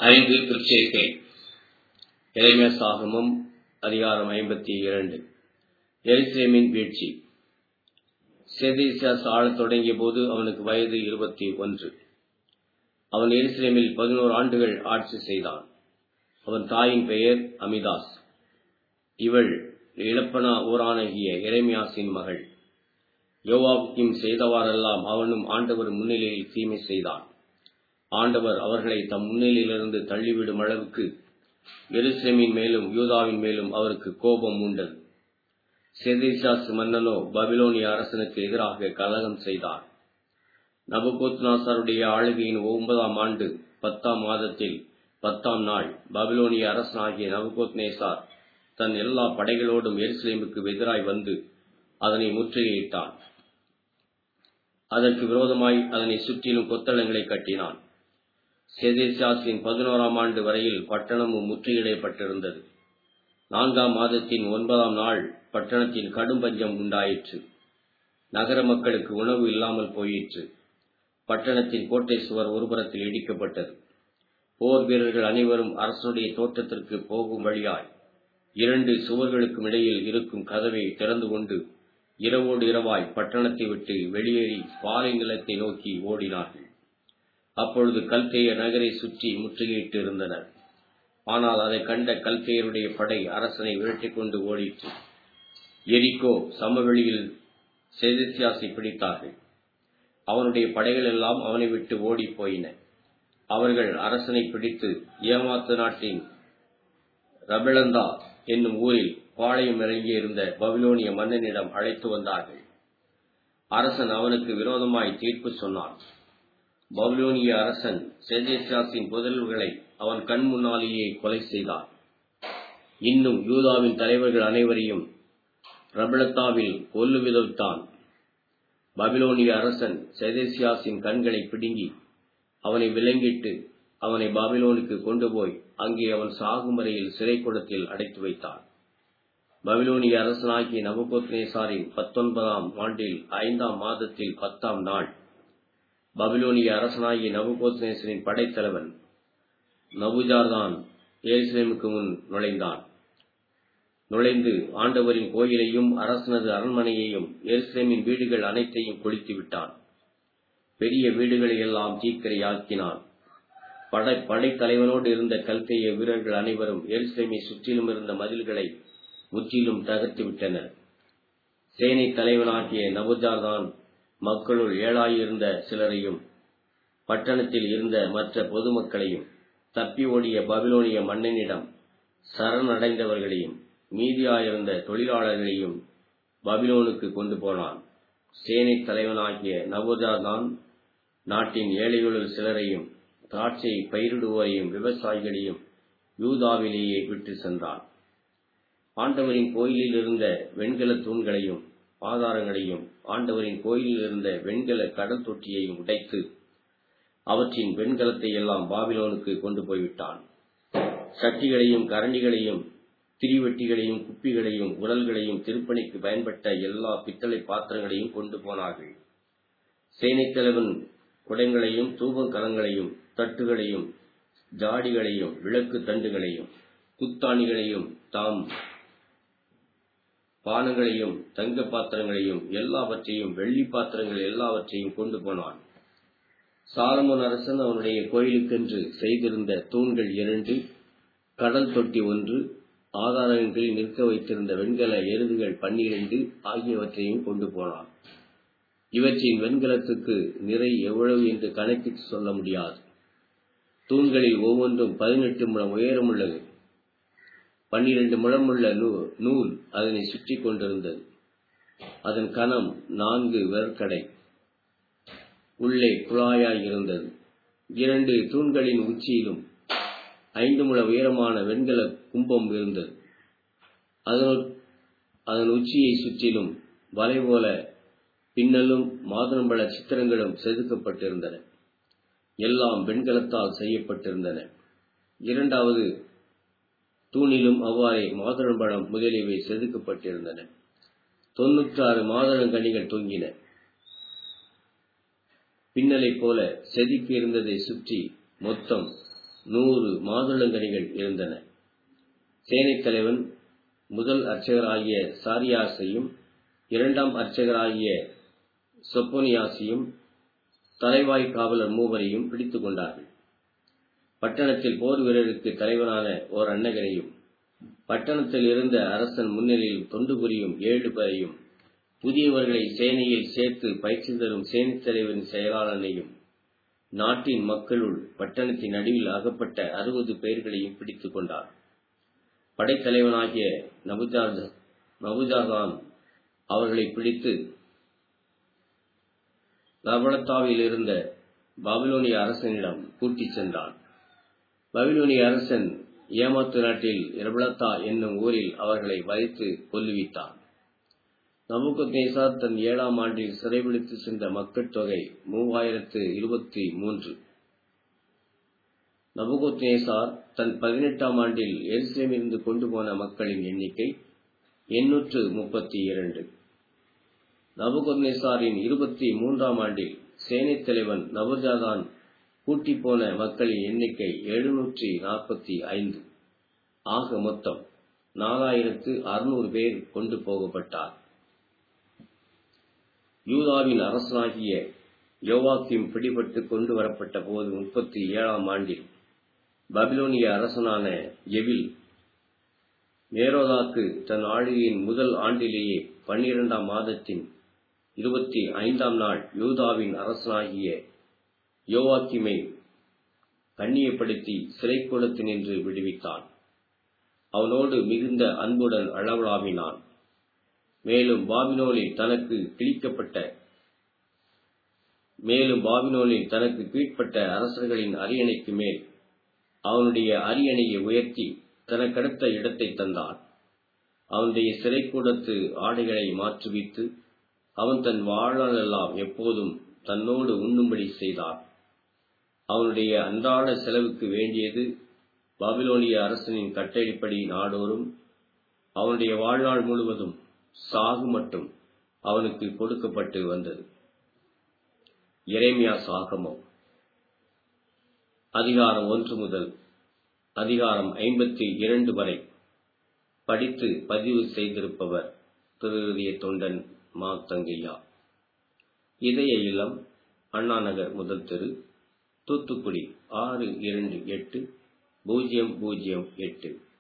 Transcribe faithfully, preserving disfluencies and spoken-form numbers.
ஐந்து திருச்சேர்க்கை. எரேமியாசாகமம் அதிகாரம் ஐம்பத்தி இரண்டு. எருசலேமின் வீழ்ச்சி. சேதேக்கியா ஆளத் தொடங்கிய போது அவனுக்கு வயது இருபத்தி ஒன்று. அவன் எருசலேமில் பதினோரு ஆண்டுகள் ஆட்சி செய்தான். அவன் தாயின் பெயர் அமிதாஸ். இவள் இளப்பனா ஊரானாகிய எரேமியாசின் மகள். யோவாபுக்கும் செய்தவாறெல்லாம் அவனும் ஆண்டவர் முன்னிலையில் தீமை செய்தான். ஆண்டவர் அவர்களை தம் முன்னிலையிலிருந்து தள்ளிவிடும் அளவுக்கு எருசலேமின் மேலும் யூதாவின் மேலும் அவருக்கு கோபம் உண்டது. சேதேக்கியா மன்னனோ பபிலோனிய அரசனுக்கு எதிராக கலகம் செய்தார். நபுகத்நேசாருடைய ஆளுகையின் ஒன்பதாம் ஆண்டு பத்தாம் மாதத்தில் பத்தாம் நாள் பபிலோனிய அரசனாகிய நபுகத்நேசார் தன் எல்லா படைகளோடும் எருசலேமுக்கு எதிராய் வந்து அதனை முற்றுகையிட்டான். அதற்கு விரோதமாய் அதனை சுற்றிலும் கொத்தளங்களை கட்டினான். சேதேக்கியாவின் பதினோராம் ஆண்டு வரையில் பட்டணமும் முற்றுகையிடப்பட்டிருந்தது. நான்காம் மாதத்தின் ஒன்பதாம் நாள் பட்டணத்தில் கடும் பஞ்சம் உண்டாயிற்று. நகர மக்களுக்கு உணவு இல்லாமல் போயிற்று. பட்டணத்தின் கோட்டை சுவர் ஒருபுறத்தில் இடிக்கப்பட்டது. போர் வீரர்கள் அனைவரும் அரசனுடைய தோட்டத்திற்கு போகும் வழியாய் இரண்டு சுவர்களுக்கும் இடையில் இருக்கும் கதவை திறந்து கொண்டு இரவோடு இரவாய் பட்டணத்தை விட்டு வெளியேறி பாலை நிலத்தை நோக்கி ஓடினார்கள். அப்பொழுது கல்தேயர் நகரை சுற்றி முற்றுகையிட்டு இருந்தனர். ஆனால் அதை கண்ட கல்தேயருடைய படை அரசனை விரட்டிக் கொண்டு ஓடிற்று. எரிகோ சமவெளியில் சேதேக்கியாவை பிடித்தார்கள். அவனுடைய படைகள் எல்லாம் அவனை விட்டு ஓடி போயின. அவர்கள் அரசனை பிடித்து ஏமாத்து நாட்டின் ரபெலந்தா என்னும் ஊரில் பாளையம் இறங்கி இருந்த பபிலோனிய மன்னனிடம் அழைத்து வந்தார்கள். அரசன் அவனுக்கு விரோதமாய் தீர்ப்பு சொன்னான். பபிலோனிய அரசன் சேதேக்கியாவின் புதல்வர்களை அவன் கண் முன்னாலேயே கொலை செய்தார். இன்னும் யூதாவின் தலைவர்கள் அனைவரையும் ரபெலந்தாவில் கொல்லு விதத்தான். பபிலோனிய அரசன் சேதேக்கியாவின் கண்களை பிடுங்கி அவனை விலங்கிட்டு அவனை பாபிலோனுக்கு கொண்டு போய் அங்கே அவன் சாகும் வரையில் சிறை கூடத்தில் அடைத்து வைத்தான். பபிலோனிய அரசனாகிய நபுகத்நேசாரின் பத்தொன்பதாம் ஆண்டில் ஐந்தாம் மாதத்தில் பத்தாம் நாள் பபிலோனிய அரசனாகிய நபுகத்நேசரின் படைத்தலைவன் நபுஜார்தான் எருசலேமுக்கு முன் நுழைந்தான். நுழைந்து ஆண்டவரின் கோயிலையும் அரசனது அரண்மனையையும் எருசலேமின் வீடுகள் அனைத்தையும் கொளுத்தி விட்டான். பெரிய வீடுகளை எல்லாம் தீக்கிரையாக்கினான். படை படைத்தலைவனோடு இருந்த கல்தேய வீரர்கள் அனைவரும் எருசலேமை சுற்றிலும் இருந்த மதில்களை முற்றிலும் தகர்த்து விட்டனர். சேனை தலைவனாகிய நபுஜார்தான் மக்களுள் ஏழாயிருந்த சிலரையும் பட்டணத்தில் இருந்த மற்ற பொதுமக்களையும் தப்பி ஓடிய பபிலோனிய மன்னனிடம் சரணடைந்தவர்களையும் மீதியாயிருந்த தொழிலாளர்களையும் பபிலோனுக்கு கொண்டு போனான். சேனை தலைவனாகிய நபுஜார்தான் நாட்டின் ஏழைகளுள் சிலரையும் திராட்சை பயிரிடுவோரையும் விவசாயிகளையும் யூதாவிலேயே விட்டு சென்றான். ஆண்டவரின் கோயிலில் இருந்த வெண்கல தூண்களையும் ஆதாரங்களையும் ஆண்டவரின் கோயிலில் இருந்த வெண்கல கடல் தொட்டியையும் உடைத்து அவற்றின் வெண்கலத்தை எல்லாம் பாபிலோனுக்கு கொண்டு போய்விட்டான். சட்டிகளையும் கரண்டிகளையும் திரிவெட்டிகளையும் குப்பிகளையும் உரல்களையும் திருப்பணிக்கு பயன்பட்ட எல்லா பித்தளை பாத்திரங்களையும் கொண்டு போனார்கள். சேனைத் தலைவன் குடங்களையும் தூபங்கலங்களையும் தட்டுகளையும் ஜாடிகளையும் விளக்கு தண்டுகளையும் குத்தாணிகளையும் தாம் பானங்களையும் தங்க பாத்திரங்களையும் எல்லாவற்றையும் வெள்ளி பாத்திரங்கள் எல்லாவற்றையும் கொண்டு போனான். சாலமோன் அரசன் அவனுடைய கோயிலுக்கென்று செய்திருந்த தூண்கள் இரண்டு, கடல் தொட்டி ஒன்று, ஆதாரங்களில் நிற்க வைத்திருந்த வெண்கல எருதுகள் பன்னிரண்டு ஆகியவற்றையும் கொண்டு போனான். இவற்றின் வெண்கலத்துக்கு நிறை எவ்வளவு என்று கணக்கிட்டு சொல்ல முடியாது. தூண்களில் ஒவ்வொன்றும் பதினெட்டு முழம் உயரமுள்ளது. பன்னிரண்டு முழமுள்ள நூல் அதனை சுற்றி கொண்டிருந்தது. அதன் கனம் நான்கு வெற்கடை. உள்ளே குழாயாய் இருந்தது. இரண்டு தூண்களின் உச்சியிலும் ஐந்து முழ உயரமான வெண்கல கும்பம் இருந்தது. அதன் உச்சியை சுற்றிலும் வலை போல பின்னலும் மாதுளம்பழ சித்திரங்களும் செதுக்கப்பட்டிருந்தன. எல்லாம் வெண்கலத்தால் செய்யப்பட்டிருந்தன. இரண்டாவது தூணிலும் அவ்வாறே மாதுளம்பழம் முதலியவை செதுக்கப்பட்டிருந்தன. தொன்னூற்றி ஆறு மாதுளங்கனிகள் தொங்கின. பின்னலை போல செதுக்கி இருந்ததை சுற்றி மொத்தம் நூறு மாதுளங்கனிகள் இருந்தன. சேனைத் தலைவன் முதல் அர்ச்சகராகிய சாரியாசையும் இரண்டாம் அர்ச்சகராகிய சொப்போனியாசையும் தலைவாய் காவலர் மூவரையும் பிடித்துக் கொண்டார்கள். பட்டணத்தில் போர் வீரருக்கு தலைவனான ஓர் அன்னகரையும் பட்டணத்தில் இருந்த அரசன் முன்னிலையில் தொண்டு புரியும் ஏழு பேரையும் புதியவர்களை சேனையில் சேர்த்து பயிற்சி தரும் சேனைத் தலைவரின் செயலாளனையும் நாட்டின் மக்களுள் பட்டணத்தின் நடுவில் அகப்பட்ட அறுபது பேர்களையும் பிடித்துக் கொண்டார். படைத்தலைவனாகிய நபுஜாதான் அவர்களை பிடித்து லபலத்தாவில் இருந்த பாபிலோனிய அரசனிடம் கூட்டிச் சென்றான். பாபிலோனிய அரசன் ஏமாத்து நாட்டில் இரபலத்தா என்னும் ஊரில் அவர்களை வதைத்து கொல்லுவித்தான். நபுகத்நேசார் தன் ஏழாம் ஆண்டில் சிறைபிடித்து சென்ற மக்கள் தொகை மூவாயிரத்து இருபத்தி மூன்று. நபுகத்நேசார் தன் பதினெட்டாம் ஆண்டில் எருசலேமிலிருந்து கொண்டு போன மக்களின் எண்ணிக்கை எண்ணூற்று முப்பத்தி இரண்டு. நபுகத்நேசாரின் இருபத்தி மூன்றாம் ஆண்டில் சேனைத் தலைவன் நபுஜாதான் கூட்டி போன மக்களின் எண்ணிக்கை எழுநூற்றி நாற்பத்தி ஐந்து. ஆக மொத்தம் நாலாயிரத்து அறுநூறு பேர் கொண்டு போகப்பட்டார். யூதாவின் அரசனாகிய யோவாக்கிம் பிடிபட்டு கொண்டு வரப்பட்ட போது முப்பத்தி ஏழாம் ஆண்டில் பாபிலோனிய அரசனான எவில் மேரோதாக்கு தன் ஆளுகையின் முதல் ஆண்டிலேயே பன்னிரண்டாம் மாதத்தின் இருபத்தி ஐந்தாம் நாள் யூதாவின் அரசனாகிய யோவாக்கிமை கண்ணியப்படுத்தி சிறைக்கூடத்து நின்று விடுவித்தான். அவனோடு மிகுந்த அன்புடன் அளவலாவினான். மேலும் பாபிலோனில் தனக்கு கிழிக்கப்பட்ட மேலும் பாபிலோனில் தனக்கு கீழ்ப்பட்ட அரசர்களின் அரியணைக்கு மேல் அவனுடைய அரியணையை உயர்த்தி தனக்கடுத்த இடத்தை தந்தான். அவனுடைய சிறைக்கூடத்து ஆடைகளை மாற்றுவித்து அவன் தன் வாழ்நாளெல்லாம் எப்போதும் தன்னோடு உண்ணும்படி செய்தான். அவனுடைய அன்றாட செலவுக்கு வேண்டியது பாபிலோனிய அரசனின் கட்டளைப்படி நாடோறும் அவனுடைய வாழ்நாள் முழுவதும் சாகு மட்டும் அவனுக்கு கொடுக்கப்பட்டு வந்தது. எரேமியா சாகமம் அதிகாரம் ஒன்று முதல் அதிகாரம் ஐம்பத்தி இரண்டு வரை படித்து பதிவு செய்திருப்பவர் திருஹிருதய தொண்டன் மா. தங்கையா. இதய இல்லம், அண்ணா நகர், முதல் தெரு, தூத்துக்குடி ஆறு இரண்டு எட்டு பூஜ்ஜியம் பூஜ்ஜியம் எட்டு.